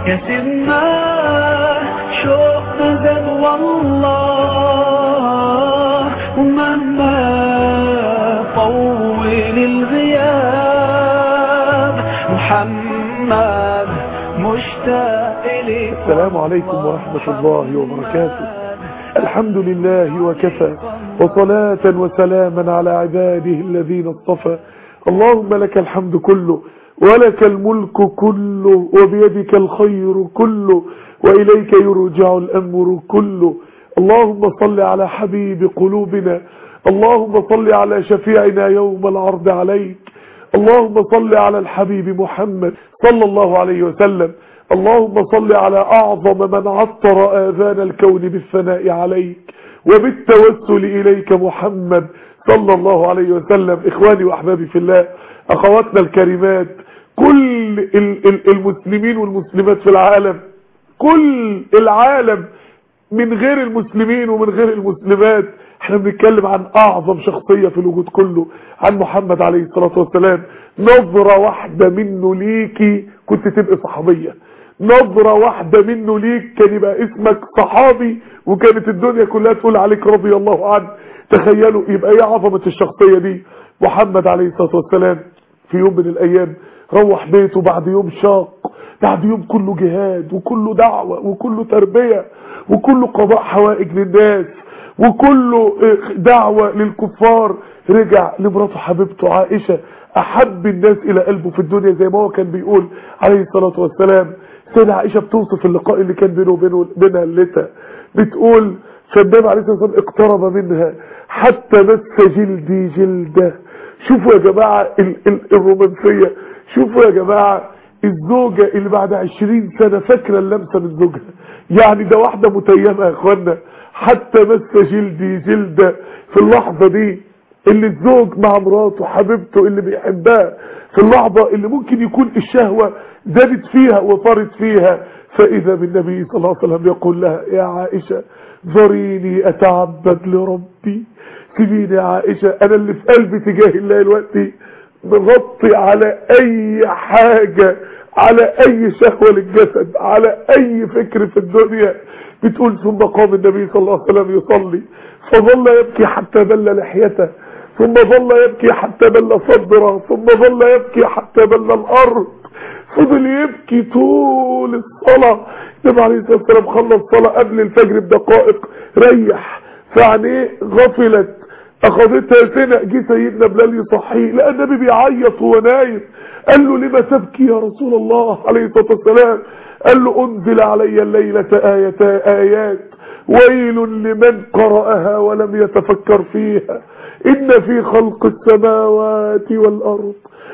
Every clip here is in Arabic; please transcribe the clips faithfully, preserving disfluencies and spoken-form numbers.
يا سيدنا شوقنا زاد والله، ومهما طول الغياب محمد مشتاق إليك. السلام عليكم ورحمة الله وبركاته. الحمد لله وكفى، وصلاة وسلاما على عباده الذين اصطفى. اللهم لك الحمد كله، ولك الملك كله، وبيدك الخير كله، وإليك يرجع الأمر كله. اللهم صل على حبيب قلوبنا، اللهم صل على شفيعنا يوم العرض عليك، اللهم صل على الحبيب محمد صلى الله عليه وسلم. اللهم صل على أعظم من عطر آذان الكون بالثناء عليك وبالتوسل إليك محمد صلى الله عليه وسلم. إخواني وأحبابي في الله، أخواتنا الكريمات، كل المسلمين والمسلمات في العالم، كل العالم من غير المسلمين ومن غير المسلمات، احنا بنتكلم عن أعظم شخصية في الوجود كله، عن محمد عليه الصلاة والسلام. نظرة واحدة منه ليكي كنت تبقى صحابية، نظرة واحدة منه ليك كان يبقى اسمك صحابي، وكانت الدنيا كلها تقول عليك رضي الله عنه. تخيلوا يبقى ايه عظمة الشخصية دي. محمد عليه الصلاة والسلام في يوم من الايام روح بيته بعد يوم شاق، بعد يوم كله جهاد وكله دعوة وكله تربية وكله قضاء حوائج للناس وكله دعوة للكفار. رجع لمراته حبيبته عائشة، احب الناس الى قلبه في الدنيا، زي ما هو كان بيقول عليه الصلاة والسلام. سيدة عائشة بتوصف اللقاء اللي كان بينه وبينه بينها الليلة، بتقول فالنبي عليه الصلاة والسلام اقترب منها حتى مس جلدي جلده. شوفوا يا جماعة ال ال الرومانسية، شوفوا يا جماعة الزوجة اللي بعد عشرين سنة فاكرة اللمسة من زوجها. يعني ده واحدة متيمة يا اخوانا، حتى مس جلدي جلده. في اللحظة دي اللي الزوج مع مراته حبيبته اللي بيحبها، في اللحظة اللي ممكن يكون الشهوة زادت فيها وطارت فيها، فإذا بالنبي صلى الله عليه وسلم يقول لها يا عائشة ذريني أتعبد لربي. سيبيني يا عائشة، أنا اللي في قلبي تجاه الله دلوقتي مغطي على أي حاجة، على أي شهوة للجسد، على أي فكر في الدنيا. بتقول ثم قام النبي صلى الله عليه وسلم يصلي فظل يبكي حتى بل لحيته، ثم ظل يبكي حتى بل صدره، ثم ظل يبكي حتى بل الأرض. فضل يبكي طول الصلاة. النبي عليه الصلاة والسلام خلص صلاة قبل الفجر بدقائق، ريح فعليه غفلت أخذتها سنة. جه سيدنا بلال يصحيه، لأن النبي بيعيط وهو نايم. قال له لما تبكي يا رسول الله عليه الصلاة والسلام؟ قال له أنزل علي الليلة آيات آيات ويل لمن قرأها ولم يتفكر فيها، إن في خلق السماوات والأرض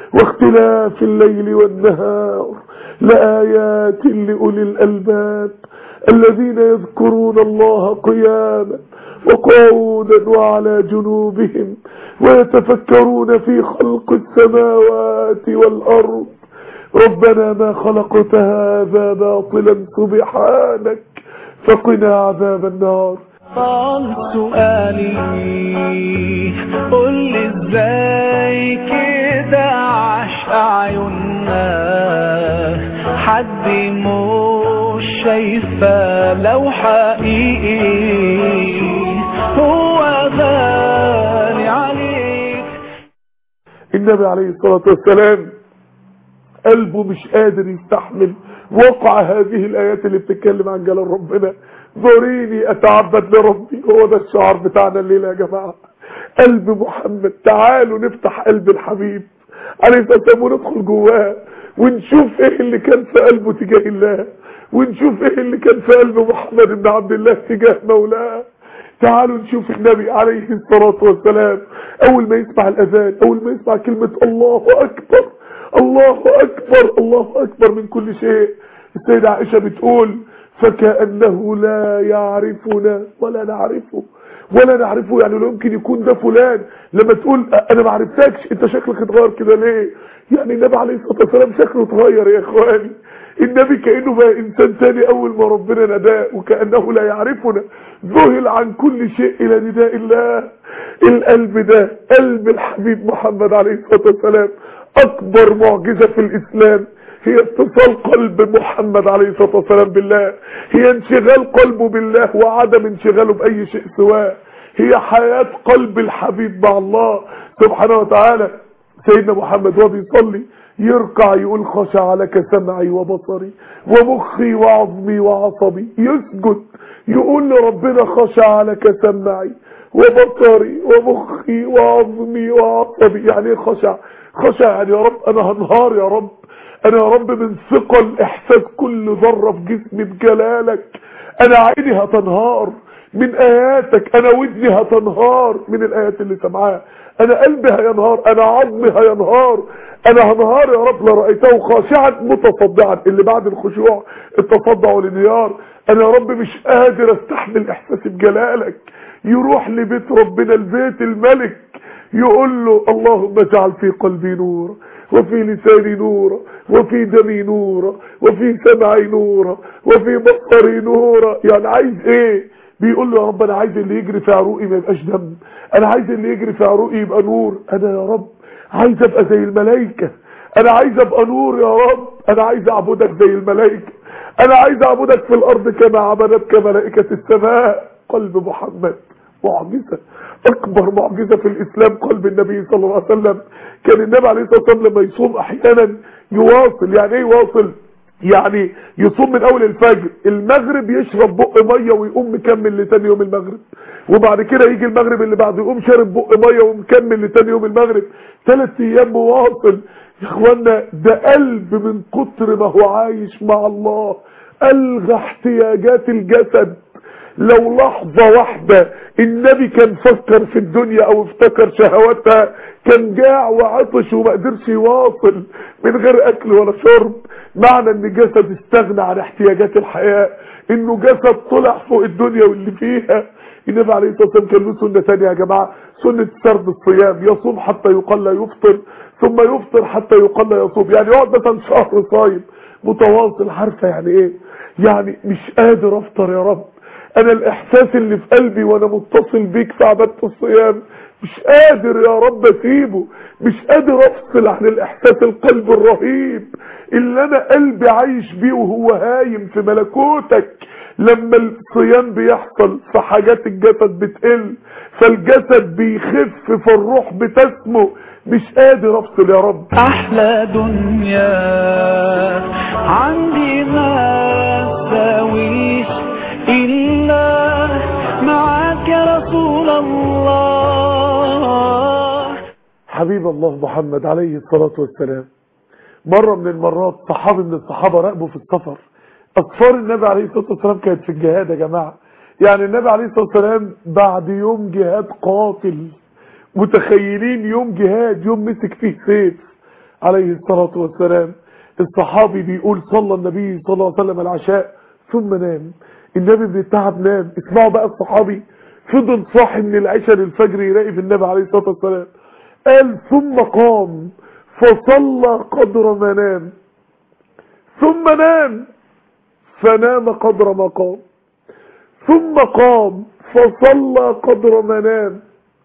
واختلاف الليل والنهار لآيات لأولي الألباب الذين يذكرون الله قياما وقعودا وعلى جنوبهم ويتفكرون في خلق السماوات والأرض ربنا ما خلقت هذا باطلا سبحانك فقنا عذاب النار. طال سؤالي قل لي ازاي كده عاش اعيننا حد مش شايفه لو حقيقي هو غالي عليك. النبي عليه الصلاة والسلام قلبه مش قادر يستحمل وقع هذه الآيات اللي بتتكلم عن جلال ربنا. ذريني أتعبد لربي، هو ده الشعار بتاعنا الليلة يا جماعة. قلب محمد، تعالوا نفتح قلب الحبيب عليه الصلاة والسلام وندخل جواه ونشوف ايه اللي كان في قلبه تجاه الله، ونشوف ايه اللي كان في قلب محمد بن عبد الله تجاه مولاه. تعالوا نشوف النبي عليه الصلاة والسلام أول ما يسمع الأذان، أول ما يسمع كلمة الله أكبر الله أكبر الله أكبر من كل شيء. السيدة عائشة بتقول فكأنه لا يعرفنا ولا نعرفه ولا نعرفه. يعني لو يمكن يكون ده فلان، لما تقول أنا ما عرفتكش أنت شكلك اتغير كده ليه؟ يعني النبي عليه الصلاة والسلام شكله اتغير يا إخواني. النبي كأنه بقى إنسان تاني أول ما ربنا نداه، وكأنه لا يعرفنا، ذهل عن كل شيء إلى نداء الله. القلب ده قلب الحبيب محمد عليه الصلاة والسلام، أكبر معجزة في الإسلام هي اتصال قلب محمد عليه الصلاة والسلام بالله، هي انشغال قلبه بالله وعدم انشغاله بأي شيء سواه، هي حياة قلب الحبيب مع الله سبحانه وتعالى. سيدنا محمد وهو بيصلي يركع يقول خشع لك سمعي وبصري ومخي وعظمي وعصبي، يسجد يقول لربنا خشع لك سمعي وبصري ومخي وعظمي وعصبي. يعني ايه خشع؟ خشع يعني يا رب انا هنهار، يا رب انا يا رب من ثقل احساس كل ذره في جسمي بجلالك، انا عيني هتنهار من اياتك، انا ودني هتنهار من الايات اللي سمعاها، انا قلبي هينهار، انا عظمي هينهار، انا هنهار يا رب لرأيته خاشعا متصدعا. اللي بعد الخشوع التصدع والانهيار. انا يا رب مش قادر استحمل احساسي بجلالك. يروح لبيت ربنا البيت الملك يقول له اللهم اجعل في قلبي نورا وفي لساني نورا وفي دمي نورا وفي سمعي نورا وفي بصري نورا. يعني عايز ايه؟ بيقول له يا رب انا عايز اللي يجري في عروقي ما يبقاش دم، انا عايز اللي يجري في عروقي يبقى نور، انا يا رب عايز ابقى زي الملائكة، انا عايز ابقى نور يا رب، انا عايز اعبدك زي الملائكة، انا عايز اعبدك في الارض كما عبدتك ملائكة السماء. قلب محمد معجزة، اكبر معجزة في الاسلام قلب النبي صلى الله عليه وسلم. كان النبي عليه الصلاة والسلام لما يصوم احيانا يواصل. يعني ايه يواصل؟ يعني يصوم من اول الفجر، المغرب يشرب بق ميه ويقوم مكمل لتاني يوم المغرب، وبعد كده يجي المغرب اللي بعده يقوم شارب بق ميه ومكمل لتاني يوم المغرب، ثلاث ايام مواصل. يا اخوانا ده قلب من كتر ما هو عايش مع الله الغى احتياجات الجسد. لو لحظة واحدة النبي كان فكر في الدنيا او افتكر شهواتها كان جاع وعطش وما قدرش يواصل من غير اكل ولا شرب. معنى ان جسد استغنى عن احتياجات الحياة انه جسد طلع فوق الدنيا واللي فيها. النبي عليه الصلاة والسلام كان له سنة ثانية يا جماعة، سنة سرد الصيام، يصوم حتى يقال لا يفطر ثم يفطر حتى يقال لا يصوم. يعني يقعد مثلا شهر صايم متواصل. عارفة يعني ايه؟ يعني مش قادر افطر يا رب، انا الاحساس اللي في قلبي وانا متصل بيك في عبادة الصيام مش قادر يا رب اسيبه، مش قادر افصل عن الاحساس القلب الرهيب اللي انا قلبي عايش بيه وهو هايم في ملكوتك. لما الصيام بيحصل فحاجات الجسد بتقل، فالجسد بيخف، فالروح بتسمو، مش قادر افصل يا رب. احلى دنيا عندي ما تساويش الا معاك يا رسول الله. حبيب الله محمد عليه الصلاة والسلام مرة من المرات صحابي من الصحابة راقبوا في السفر. أسفار النبي عليه الصلاة والسلام كانت في الجهاد يا جماعة. يعني النبي عليه الصلاة والسلام بعد يوم جهاد قاتل، متخيلين يوم جهاد، يوم مسك فيه سيف عليه الصلاة والسلام. الصحابي بيقول صلى النبي صلى الله عليه وسلم العشاء ثم نام. النبي من التعب نام. اسمعوا بقى الصحابي فضل صاحي من العشاء للفجر يلاقي في النبي عليه الصلاة والسلام. قال ثم قام فصلى قدر ما نام ثم نام فنام قدر ما قام ثم قام فصلى قدر ما نام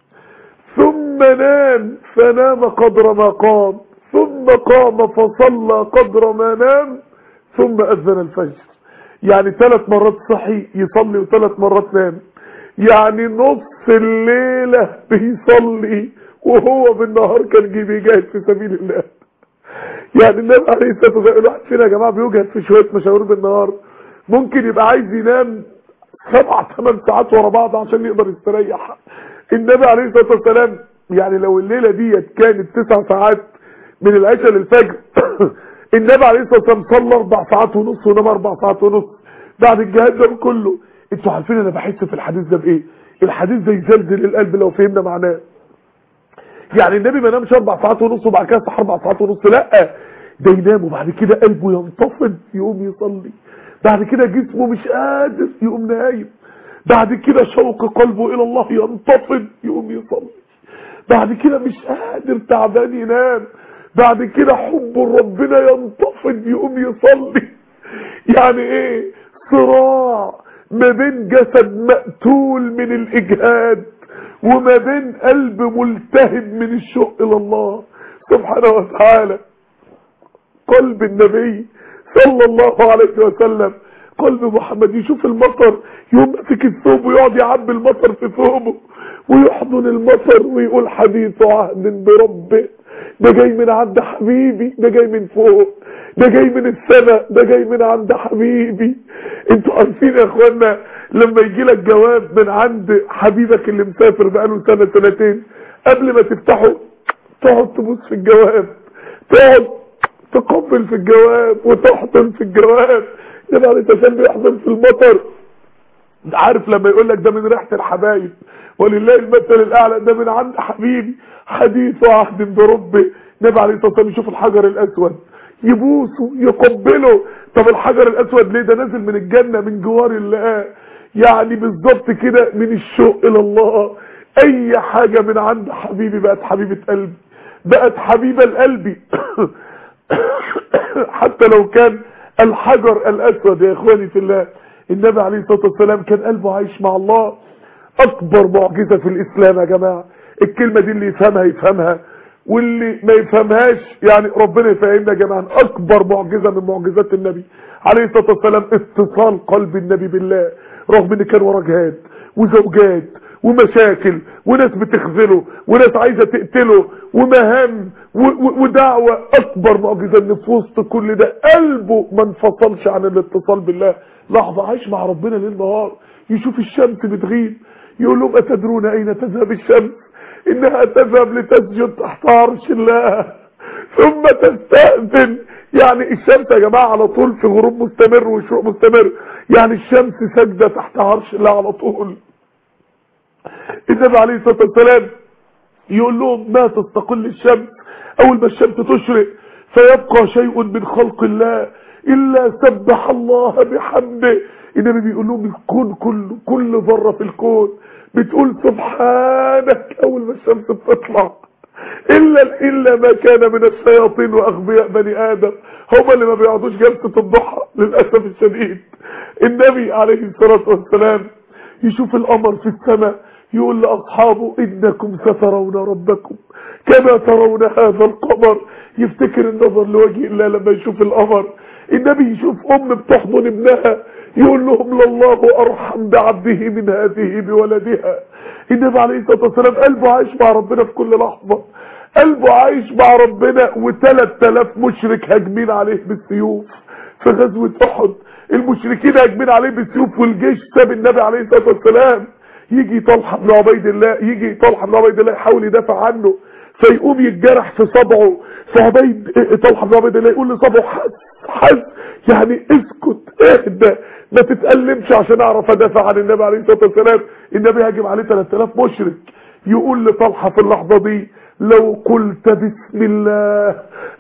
ثم نام فنام قدر ما قام ثم قام فصلى قدر ما نام ثم أذن الفجر. يعني ثلاث مرات صحي يصلي وثلاث مرات نام، يعني نص الليلة بيصلي وهو بالنهار كان بيجاهد في سبيل الله. يعني النبي عليه الصلاة والسلام الواحد فينا يا جماعة بيوجد في شوية مشاوير بالنهار ممكن يبقى عايز ينام سبع ثمان ساعات ورا بعض عشان يقدر يستريح. النبي عليه الصلاة والسلام يعني لو الليلة ديت كانت تسع ساعات من العشاء للفجر النبي عليه الصلاة والسلام صلى اربع ساعات ونص ونام اربع ساعات ونص بعد الجهاد ده كله. انتوا عارفين انا بحس في الحديث ده بايه؟ الحديث ده يزلزل القلب لو فهمنا معناه. يعني النبي ما نامش اربع ساعات ونص وبعد كده صح اربع ساعات ونص، لا ده ينام وبعد كده قلبه ينتفض يقوم يصلي، بعد كده جسمه مش قادر يقوم نايم، بعد كده شوق قلبه الى الله ينتفض يقوم يصلي، بعد كده مش قادر تعبان ينام، بعد كده حب ربنا ينتفض يقوم يصلي. يعني ايه؟ صراع ما بين جسد مقتول من الاجهاد وما بين قلب ملتهب من الشوق الى الله سبحانه وتعالى. قلب النبي صلى الله عليه وسلم، قلب محمد. يشوف المطر يقوم ماسك الثوب ويقعد يعبي المطر في ثوبه ويحضن المطر ويقول حديث عهد بربه، ده جاي من عند حبيبي، ده جاي من فوق، ده جاي من السماء، ده جاي من عند حبيبي. انتوا عارفين يا اخوانا لما يجي لك جواب من عند حبيبك اللي مسافر بقاله سنة سنتين، قبل ما تفتحه تقعد تبص في الجواب، تقعد تقبل في الجواب وتحضن في الجواب. يبقى انت عشان بيحضن في المطر. عارف لما يقول لك ده من ريحة الحبايب ولله المثل الاعلى، ده من عند حبيبي حديث عهد بربه. النبي عليه الصلاه والسلام يشوف الحجر الاسود يبوسه يقبله. طب الحجر الاسود ليه؟ ده نازل من الجنه من جوار الله، يعني بالظبط كده من الشوق الى الله. اي حاجه من عند حبيبي بقت حبيبه قلبي، بقت حبيبه لقلبي. حتى لو كان الحجر الاسود يا اخواني في الله. النبي عليه الصلاه والسلام كان قلبه عايش مع الله. اكبر معجزه في الاسلام يا جماعه، الكلمه دي اللي يفهمها يفهمها واللي ما يفهمهاش يعني ربنا يفهمنا جميعا. اكبر معجزه من معجزات النبي عليه الصلاه والسلام اتصال قلب النبي بالله، رغم ان كان وراه جهاد وزوجات ومشاكل وناس بتخذله وناس عايزه تقتله ومهام ودعوه. اكبر معجزه ان في وسط كل ده قلبه ما انفصلش عن الاتصال بالله. لحظه عايش مع ربنا ليل نهار، يشوف الشمس بتغيب يقول لهم اتدرون اين تذهب الشمس؟ انها تذهب لتسجد تحت عرش الله ثم تستأذن. يعني الشمس يا جماعة على طول في غروب مستمر وشروق مستمر، يعني الشمس سجدة تحت عرش الله على طول. النبي عليه الصلاة والسلام يقول لهم ما تستقل الشمس، اول ما الشمس تشرق فيبقى شيء من خلق الله الا سبح الله بحمده. النبي بيقول لهم الكون كله، كل ذره في الكون بتقول سبحانك اول ما الشمس بتطلع، الا الا ما كان من الشياطين واغبياء بني ادم، هم اللي ما بيقعدوش جلسه الضحى للاسف الشديد. النبي عليه الصلاه والسلام يشوف القمر في السماء يقول لاصحابه انكم سترون ربكم كما ترون هذا القمر. يفتكر النظر لوجه الله لما يشوف القمر. النبي يشوف ام بتحضن ابنها يقول لهم لله ارحم بعبده من هذه بولدها. النبي عليه الصلاه والسلام قلبه عايش مع ربنا في كل لحظه، قلبه عايش مع ربنا. وثلاث آلاف مشرك هاجمين عليه بالسيوف في غزوه احد، المشركين هاجمين عليه بالسيوف والجيش ساب النبي عليه الصلاه والسلام. يجي طلحه بن عبيد الله يجي طلحه بن عبيد الله يحاول يدافع عنه فيقوم يتجرح في صبعه، فعبيد طلحه بن عبيد الله يقول لصبعه حس حس يعني اسكت اهدى ما تتألمش عشان اعرف ادافع عن النبي عليه الصلاه والسلام. النبي هاجم عليه ثلاث آلاف مشرك. يقول لطلحه في اللحظه دي لو قلت بسم الله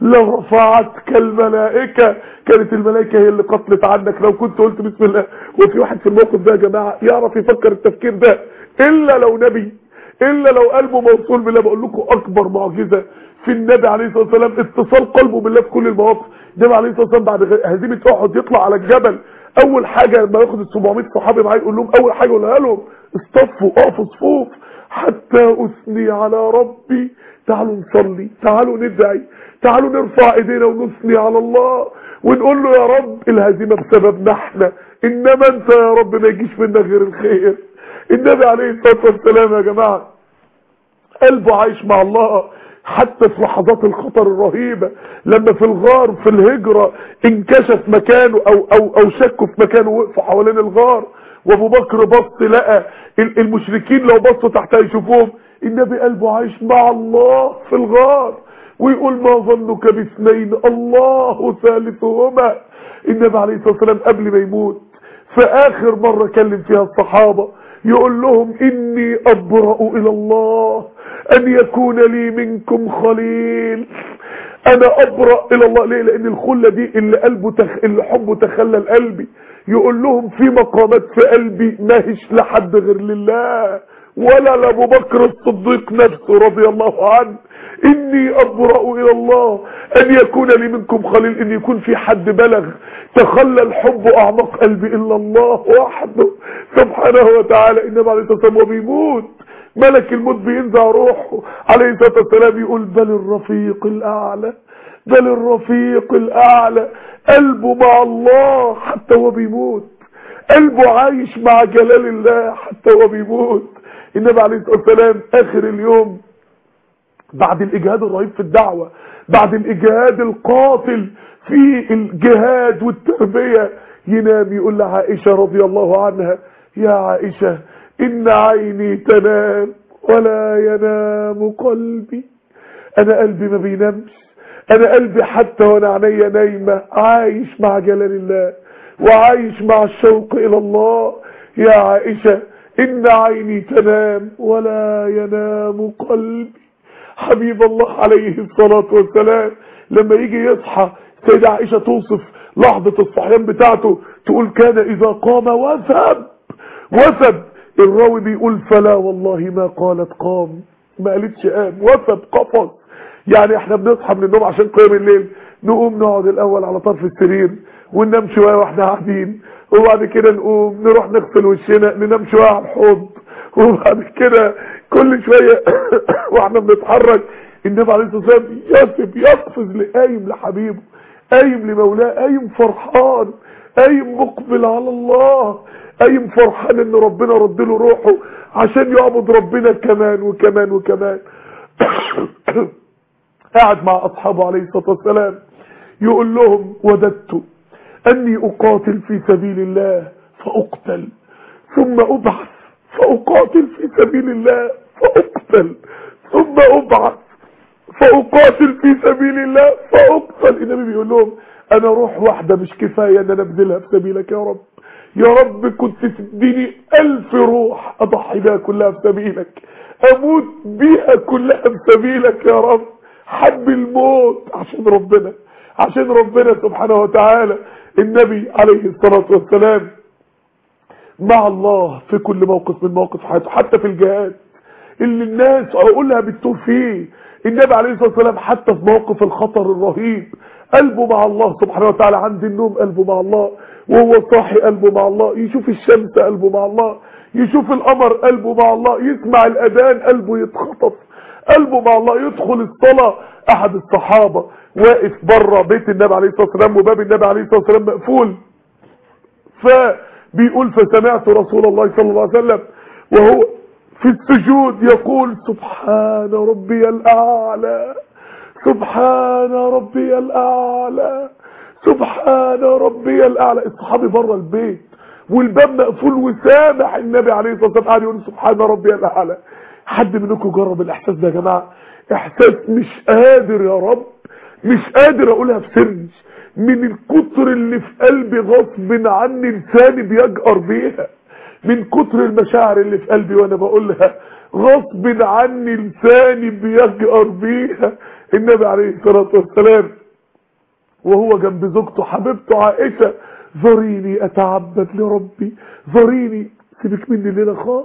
لرفعتك الملائكه، كانت الملائكه هي اللي قتلت عنك لو كنت قلت بسم الله. وفي واحد في الموقف ده يا جماعه يعرف يفكر التفكير ده الا لو نبي، الا لو قلبه موصول بالله. بقول لكم اكبر معجزه في النبي عليه الصلاه والسلام اتصال قلبه بالله في كل المواقف. النبي عليه الصلاه والسلام بعد هزيمه احد يطلع على الجبل، اول حاجه لما ياخد ال سبعمية صحابي معاه يقول لهم اول حاجه يقولها لهم اصطفوا اقفوا صفوف حتى اثني على ربي. تعالوا نصلي، تعالوا ندعي، تعالوا نرفع ايدينا ونثني على الله ونقول له يا رب الهزيمه بسببنا احنا، انما انت يا رب ما يجيش منك غير الخير. النبي عليه الصلاه والسلام يا جماعه قلبه عايش مع الله حتى في لحظات الخطر الرهيبه. لما في الغار في الهجره انكشف مكانه او او او شكوا في مكانه وقفوا حوالين الغار، وابو بكر بص لقى المشركين لو بصوا تحت يشوفوهم. النبي قلبه عايش مع الله في الغار ويقول ما ظنك باثنين الله ثالثهما. النبي عليه الصلاه والسلام قبل ما يموت في اخر مره كلم فيها الصحابه يقول لهم اني ابرأ الى الله ان يكون لي منكم خليل. انا ابرأ الى الله. ليه؟ لان الخله دي اللي قلبه تخ... اللي حبه تخلل قلبي. يقول لهم في مقامات في قلبي ماهيش لحد غير لله ولا لابو بكر الصديق نفسه رضي الله عنه. اني ابرأ الى الله ان يكون لي منكم خليل، ان يكون في حد بلغ تخلل حب اعماق قلبي الا الله وحده سبحانه وتعالى. النبي عليه الصلاه والسلام وبيموت ملك الموت بينزع روحه عليه الصلاه والسلام يقول بل الرفيق الاعلى بل الرفيق الاعلى. قلبه مع الله حتى هو بيموت، قلبه عايش مع جلال الله حتى هو بيموت. النبي عليه الصلاة والسلام اخر اليوم بعد الاجهاد الرهيب في الدعوة، بعد الاجهاد القاتل في الجهاد والتربية، ينام يقول لعائشة رضي الله عنها: يا عائشة ان عيني تنام ولا ينام قلبي. انا قلبي ما بينامش، انا قلبي حتى وانا عينيا نايمة عايش مع جلال الله وعايش مع الشوق الى الله. يا عائشة ان عيني تنام ولا ينام قلبي. حبيب الله عليه الصلاة والسلام لما يجي يصحى سيدة عائشة توصف لحظة الصحيان بتاعته، تقول: كان اذا قام وثب وثب. الراوي بيقول: فلا والله ما قالت قام، ما قالتش قام، وثب قفز. يعني احنا بنصحى من النوم عشان قيام الليل، نقوم نقعد الاول على طرف السرير وننام شويه واحنا قاعدين، وبعد كده نقوم نروح نغسل وشنا، ننام شويه على الحوض، وبعد كده كل شويه واحنا بنتحرك النبي عليه الصلاه والسلام يثب يقفز قايم لحبيبه، قايم لمولاه، قايم فرحان، قايم مقبل على الله، قايم فرحان ان ربنا رد له روحه عشان يعبد ربنا كمان وكمان وكمان. قاعد مع اصحابه عليه الصلاه والسلام يقول لهم: وددت اني اقاتل في سبيل الله فاقتل، ثم ابعث فاقاتل في سبيل الله فاقتل، ثم ابعث فاقاتل في سبيل الله فاقتل. النبي بيقول لهم: انا روح واحده مش كفايه ان انا ابذلها في سبيلك يا رب، يا رب كنت تديني الف روح اضحي بها كلها في سبيلك، اموت بيها كلها في سبيلك يا رب. حب الموت عشان ربنا، عشان ربنا سبحانه وتعالى. النبي عليه الصلاة والسلام مع الله في كل موقف من مواقف حياته، حتى في الجهاد اللي الناس عقولها بتتوه فيه. النبي عليه الصلاة والسلام حتى في موقف الخطر الرهيب قلبه مع الله سبحانه وتعالى، عند النوم قلبه مع الله، وهو صاحي قلبه مع الله، يشوف الشمس قلبه مع الله، يشوف القمر قلبه مع الله، يسمع الأذان قلبه يتخطف، قلبه مع الله. يدخل الصلاة، احد الصحابة واقف بره بيت النبي عليه الصلاة والسلام وباب النبي عليه الصلاة والسلام مقفول، فبيقول: فسمعت رسول الله صلى الله عليه وسلم وهو في السجود يقول: سبحان ربي الأعلى، سبحان ربي الأعلى، سبحان ربي الأعلى. الصحابي بره البيت والباب مقفول وسامع النبي عليه الصلاة والسلام قاعد يقول: سبحان ربي الأعلى. حد منكم جرب الإحساس ده يا جماعة؟ إحساس مش قادر يا رب، مش قادر أقولها في سري، من الكتر اللي في قلبي غصب عني لساني بيجأر بيها، من كتر المشاعر اللي في قلبي وانا بقولها غصب عني لساني بيجأر بيها. النبي عليه الصلاة والسلام وهو جنب زوجته حبيبته عائشة: ذريني اتعبد لربي، ذريني، سيبك مني الليلة خالص،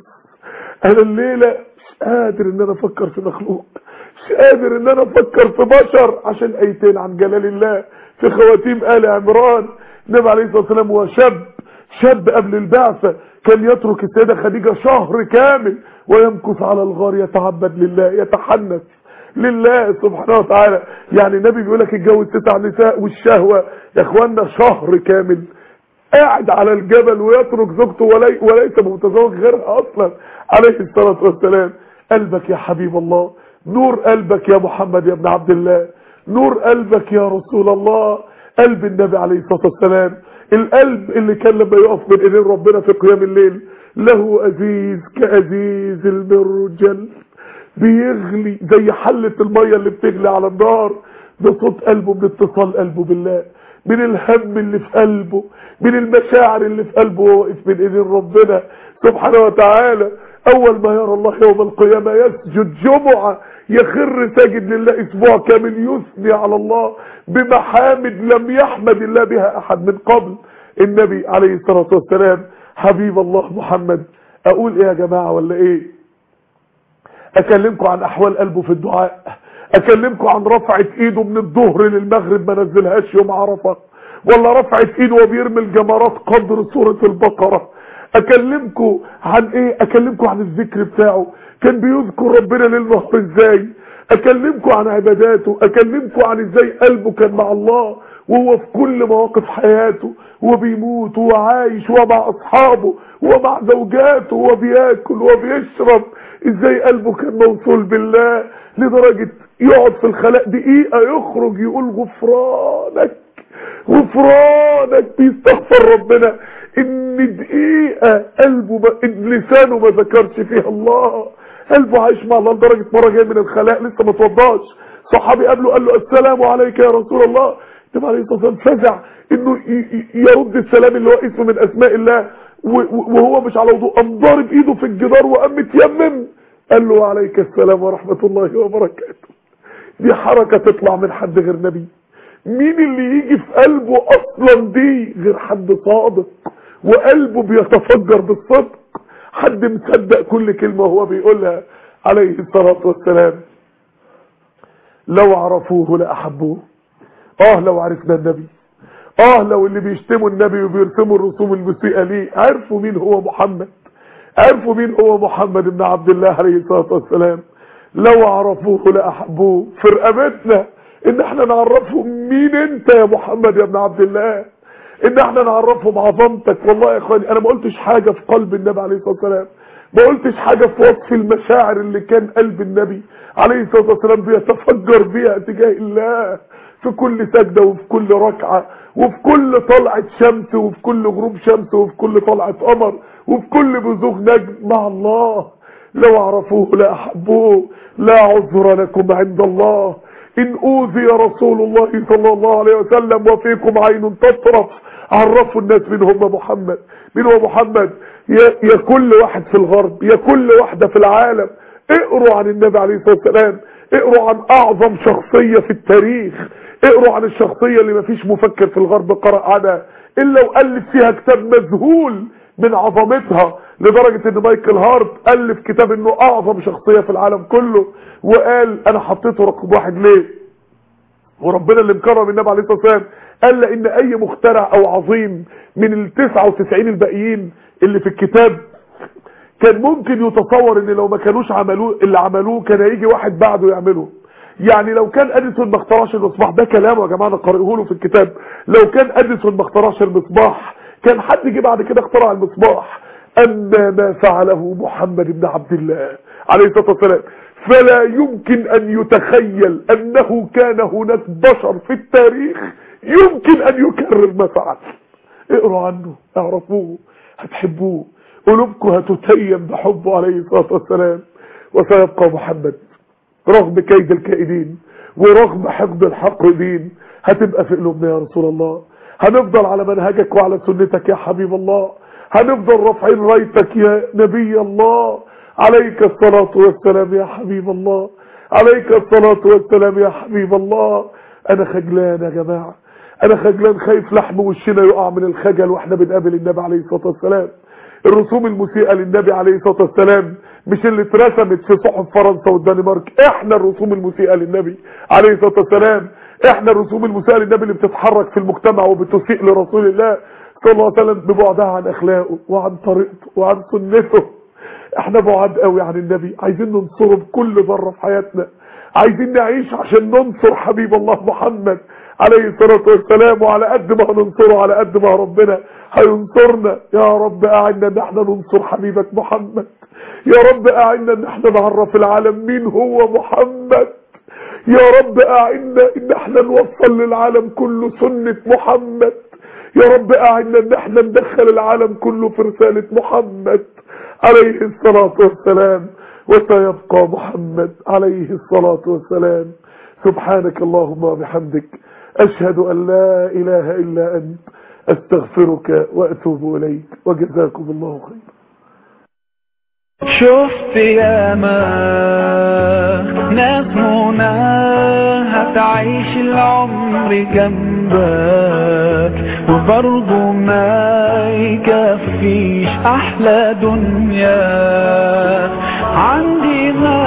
انا الليلة مش قادر ان انا افكر في مخلوق، مش قادر ان انا افكر في بشر، عشان ايتين عن جلال الله في خواتيم آل عمران. النبي عليه الصلاة والسلام هو شاب شاب قبل البعثة كان يترك السيدة خديجة شهر كامل ويمكث على الغار يتعبد لله، يتحنث لله سبحانه وتعالى. يعني النبي بيقول لك اتجوز تسع نساء والشهوة يا اخوانا شهر كامل قاعد على الجبل ويترك زوجته ولي وليس متزوج غيرها اصلا عليه الصلاة والسلام. قلبك يا حبيب الله، نور قلبك يا محمد يا ابن عبد الله، نور قلبك يا رسول الله، قلب النبي عليه الصلاة والسلام، القلب اللي كان لما يقف بين ايدين ربنا في قيام الليل له أزيز كأزيز المرجل، بيغلي زي حلة المية اللي بتغلي على النار، بصوت قلبه، من اتصال قلبه بالله، من الهم اللي في قلبه، من المشاعر اللي في قلبه وهو واقف بين ايدين ربنا سبحانه وتعالى. اول ما يرى الله يوم القيامة يسجد جمعة، يخر ساجد لله اسبوع كامل يثني على الله بمحامد لم يحمد الله بها احد من قبل. النبي عليه الصلاة والسلام حبيب الله محمد. اقول ايه يا جماعة ولا ايه؟ اكلمكم عن احوال قلبه في الدعاء، اكلمكم عن رفعة ايده من الظهر للمغرب ما نزلهاش يوم عرفة، ولا رفعة ايده وبيرمي الجمرات قدر سورة البقرة. اكلمكم عن ايه؟ اكلمكم عن الذكر بتاعه، كان بيذكر ربنا ليل نهار ازاي، اكلمكم عن عباداته، اكلمكم عن ازاي قلبه كان مع الله وهو في كل مواقف حياته، وهو بيموت وهو عايش وهو مع اصحابه وهو مع زوجاته وهو بياكل وهو بيشرب، ازاي قلبه كان موصول بالله لدرجة يقعد في الخلاء دقيقة يخرج يقول غفرانك غفرانك، بيستغفر ربنا ان دقيقة قلبه ب... لسانه ما ذكرش فيها الله، قلبه عايش مع الله لدرجة مرة جاي من الخلاء لسه ما توضاش، صحابي قابله قال له السلام عليك يا رسول الله، النبي عليه الصلاة والسلام فزع انه يرد السلام اللي هو اسمه من اسماء الله وهو مش على وضوء، قام ضارب ايده في الجدار وقام متيمم، قال له عليك السلام ورحمة الله وبركاته. دي حركة تطلع من حد غير نبي؟ مين اللي يجي في قلبه اصلا دي غير حد صادق وقلبه بيتفجر بالصدق، حد مصدق كل كلمة هو بيقولها عليه الصلاة والسلام. لو عرفوه لأحبوه. اه لو عرفنا النبي، اه لو اللي بيشتموا النبي وبيرسموا الرسوم المسيئة ليه عرفوا مين هو محمد، عرفوا مين هو محمد بن عبد الله عليه الصلاة والسلام. لو عرفوه لأحبوه. في رقبتنا ان احنا نعرفهم مين انت يا محمد يا ابن عبد الله، ان احنا نعرفهم عظمتك. والله يا اخواني انا ما قلتش حاجة في قلب النبي عليه الصلاة والسلام، ما قلتش حاجة في وصف المشاعر اللي كان قلب النبي عليه الصلاة والسلام بيتفجر بيها تجاه الله في كل سجدة وفي كل ركعة وفي كل طلعة شمس وفي كل غروب شمس وفي كل طلعة قمر وفي كل بزوغ نجم مع الله. لو عرفوه لأحبوه. لا عذر لكم عند الله إن أوذي رسول الله صلى الله عليه وسلم وفيكم عين تطرف. عرفوا الناس من هم محمد، من هو محمد. يا, يا كل واحد في الغرب، يا كل واحدة في العالم، اقروا عن النبي عليه الصلاة والسلام، اقروا عن أعظم شخصية في التاريخ، اقروا عن الشخصية اللي مفيش مفكر في الغرب قرأ عنها إلا وألف فيها كتاب مذهول من عظمتها، لدرجة ان مايكل هارت ألف كتاب انه اعظم شخصية في العالم كله، وقال انا حطيته رقم واحد ليه؟ وربنا اللي مكرم النبي عليه الصلاة والسلام قال لان اي مخترع او عظيم من ال تسعة وتسعين الباقيين اللي في الكتاب كان ممكن يتصور ان لو ما كانوش عملوه اللي عملوه كان هيجي واحد بعده يعمله. يعني لو كان اديسون ما اخترعش المصباح، ده كلامه يا جماعه انا قارئه له في الكتاب، لو كان اديسون ما اخترعش المصباح كان حد جه بعد كده اخترع المصباح. اما ما فعله محمد بن عبد الله عليه الصلاه والسلام فلا يمكن ان يتخيل انه كان هناك بشر في التاريخ يمكن ان يكرر ما فعل. اقروا عنه، اعرفوه، هتحبوه، قلوبكم هتتيم بحبه عليه الصلاه والسلام. وسيبقى محمد رغم كيد الكائدين ورغم حقد الحاقدين، هتبقى في قلوبنا يا رسول الله. هنفضل على منهجك وعلى سنتك يا حبيب الله، هنفضل رافعين رايتك يا نبي الله، عليك الصلاة والسلام يا حبيب الله، عليك الصلاة والسلام يا حبيب الله. انا خجلان يا جماعة، انا خجلان، خايف لحم وشنا يقع من الخجل واحنا بنقابل النبي عليه الصلاة والسلام. الرسوم المسيئة للنبي عليه الصلاة والسلام مش اللي اترسمت في صحف فرنسا والدنمارك، احنا الرسوم المسيئة للنبي عليه الصلاة والسلام، احنا الرسوم المسيئة للنبي اللي بتتحرك في المجتمع وبتسيء لرسول الله صلى الله عليه وسلم ببعدها عن اخلاقه وعن طريقته وعن سنته. احنا بعاد قوي عن النبي، عايزين ننصره بكل ذره في حياتنا، عايزين نعيش عشان ننصر حبيب الله محمد عليه الصلاة والسلام، وعلى قد ما هننصره على قد ما ربنا هينصرنا. يا رب اعنا ان احنا ننصر حبيبك محمد، يا رب اعنا ان احنا نعرف العالم مين هو محمد، يا رب اعنا ان احنا نوصل للعالم كله سنة محمد، يا رب اعنا ان احنا ندخل العالم كله في رسالة محمد عليه الصلاة والسلام. وسيبقى محمد عليه الصلاة والسلام. سبحانك اللهم وبحمدك، اشهد ان لا اله الا انت، استغفرك واتوب اليك، وجزاكم الله خيرا. شفت ياما ناس منى هتعيش العمر جنبك وبرضه ما يكفيش احلى دنيا عندي. ما